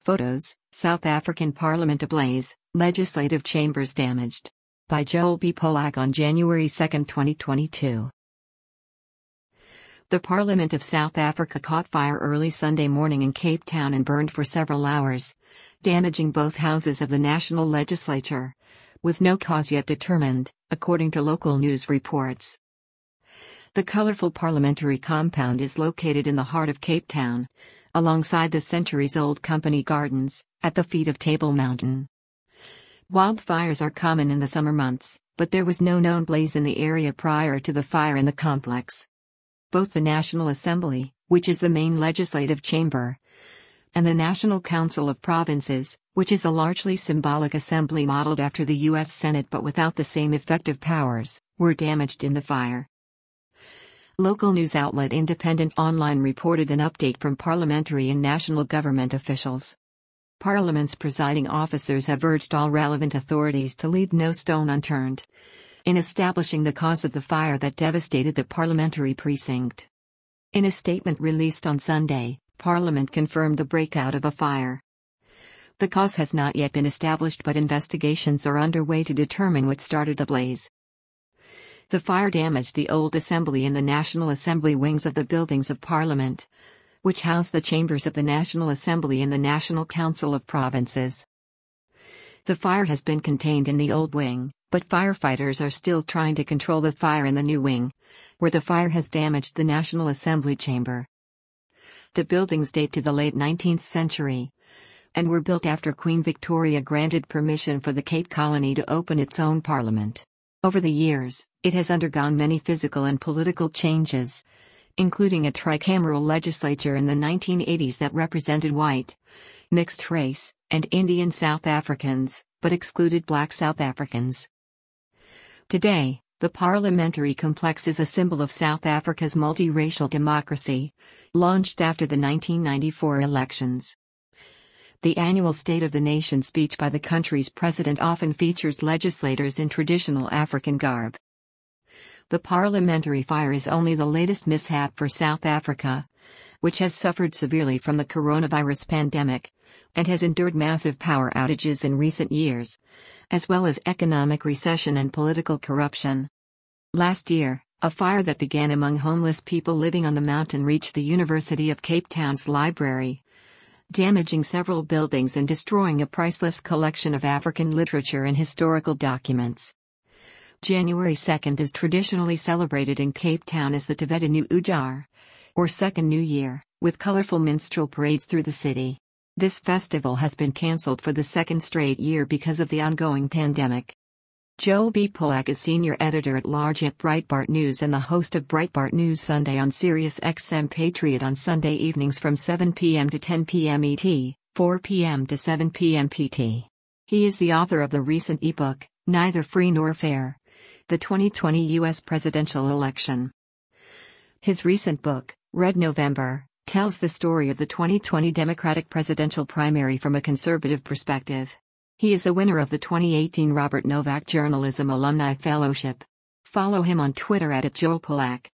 Photos: South African Parliament ablaze, legislative chambers damaged. By Joel B. Polak on January 2, 2022. The Parliament of South Africa caught fire early Sunday morning in Cape Town and burned for several hours, damaging both houses of the national legislature, with no cause yet determined, according to local news reports. The colorful parliamentary compound is located in the heart of Cape Town, alongside the centuries-old Company Gardens, at the feet of Table Mountain. Wildfires are common in the summer months, but there was no known blaze in the area prior to the fire in the complex. Both the National Assembly, which is the main legislative chamber, and the National Council of Provinces, which is a largely symbolic assembly modeled after the U.S. Senate but without the same effective powers, were damaged in the fire. Local news outlet Independent Online reported an update from parliamentary and national government officials. Parliament's presiding officers have urged all relevant authorities to leave no stone unturned in establishing the cause of the fire that devastated the parliamentary precinct. In a statement released on Sunday, Parliament confirmed the breakout of a fire. The cause has not yet been established, but investigations are underway to determine what started the blaze. The fire damaged the old Assembly and the National Assembly wings of the buildings of Parliament, which house the chambers of the National Assembly and the National Council of Provinces. The fire has been contained in the old wing, but firefighters are still trying to control the fire in the new wing, where the fire has damaged the National Assembly chamber. The buildings date to the late 19th century and were built after Queen Victoria granted permission for the Cape Colony to open its own parliament. Over the years, it has undergone many physical and political changes, including a tricameral legislature in the 1980s that represented white, mixed race, and Indian South Africans, but excluded black South Africans. Today, the parliamentary complex is a symbol of South Africa's multiracial democracy, launched after the 1994 elections. The annual State of the Nation speech by the country's president often features legislators in traditional African garb. The parliamentary fire is only the latest mishap for South Africa, which has suffered severely from the coronavirus pandemic, and has endured massive power outages in recent years, as well as economic recession and political corruption. Last year, a fire that began among homeless people living on the mountain reached the University of Cape Town's library, damaging several buildings and destroying a priceless collection of African literature and historical documents. January 2nd is traditionally celebrated in Cape Town as the Tevete New Ujar, or Second New Year, with colorful minstrel parades through the city. This festival has been cancelled for the second straight year because of the ongoing pandemic. Joel B. Polak is senior editor-at-large at Breitbart News and the host of Breitbart News Sunday on Sirius XM Patriot on Sunday evenings from 7 p.m. to 10 p.m. ET, 4 p.m. to 7 p.m. PT. He is the author of the recent ebook, Neither Free Nor Fair: The 2020 U.S. Presidential Election. His recent book, Red November, tells the story of the 2020 Democratic presidential primary from a conservative perspective. He is a winner of the 2018 Robert Novak Journalism Alumni Fellowship. Follow him on Twitter @JoelPolak.